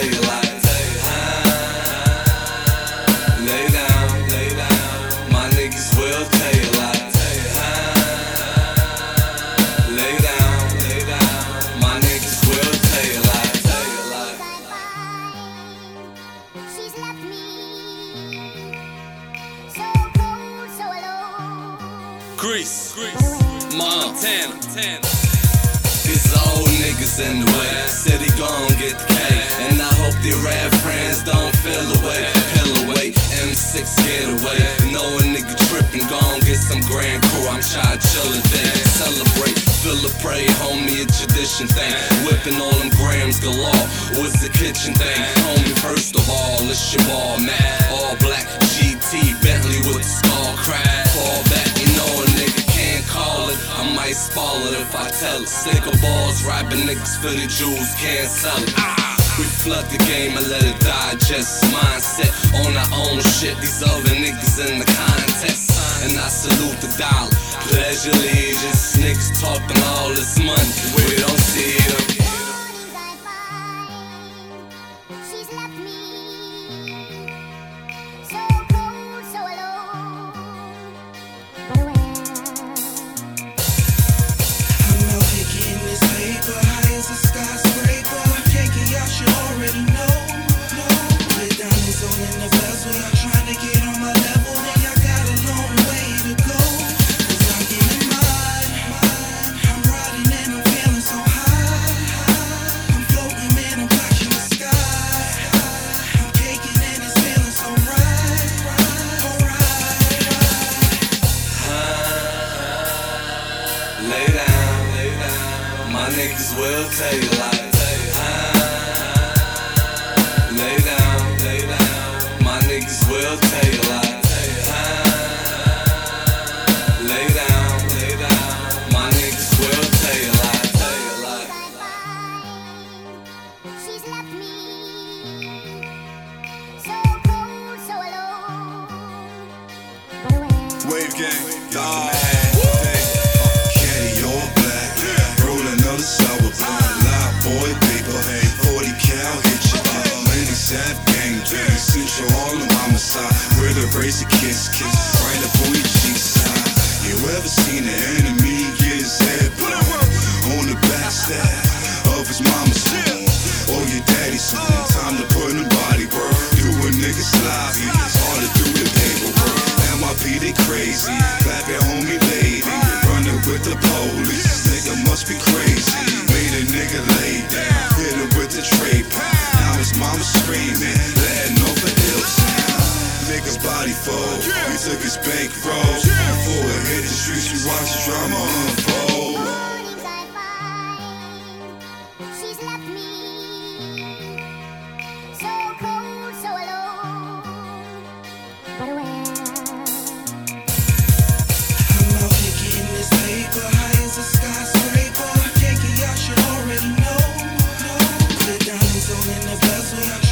you like, lay down, my niggas will tell you like, lay down, my niggas will tell you like. She's left me so cold, so alone. Grease, Montana. These old niggas in the way, said he gon' get the K, and I hope the rap friends don't feel away. Hell away, M6 get away. Know a nigga trippin', gon' get some grand crew. I'm tryna chill a day, celebrate, feel a pray, homie, a tradition thing. Whippin' all them grams galore, what's the kitchen thing? Homie, first of all, it's your ball, man. All black GT Bentley with the skull crack. Fall back, you know a nigga can't call it. I might spoil it if I tell it. Sticker balls, rapping niggas for the jewels, can't sell it. We flood the game and let it digest. Mindset on our own shit. These other niggas in the contest. And I salute the dollar. Pledge allegiance. Niggas talking all this money. We don't see them. Mornings I find she's left me so cold, so alone. But well, I'm out here getting this paper, high as a skyscraper. Yankee, y'all should already know. With diamonds on in the bezel, y'all trying to get on my level, then y'all got a long way to go. 'Cause I'm getting mine. I'm riding and I'm feeling so high. I'm floating, man, I'm touching the sky. I'm caking and it's feeling so right. Lay down, my niggas will tell you like, lay down, my niggas will tell you like, lay down, my niggas will tell you like. she's left me so cold, so alone. But well, Wave gang, Caddy all black, roll another sour blunt. Live boy paper, 40 cal hit you up. Many Sap gang, Central Harlem homicide. Where the razor kiss, right up on your cheek side. You ever seen an enemy get his head blown on the backstab of his mama's phone or your daddy's phone? Time to put in body work, do a nigga sloppy. It's hard to do the paperwork. MIP, they crazy, clapping homie lady, running with the police. Nigga must be crazy. Made a nigga lay down, hit him with the tray pound. Now his mama screaming, letting off an ill sound. Nigga's body fold, we took his bankroll. Before it hit the streets, we watched the drama unfold. mornings I find she's left me so cold, so alone. But well, I'm out here getting this paper, high as a skyscraper. Yankee, y'all should already know. With diamonds on in the bezel, y'all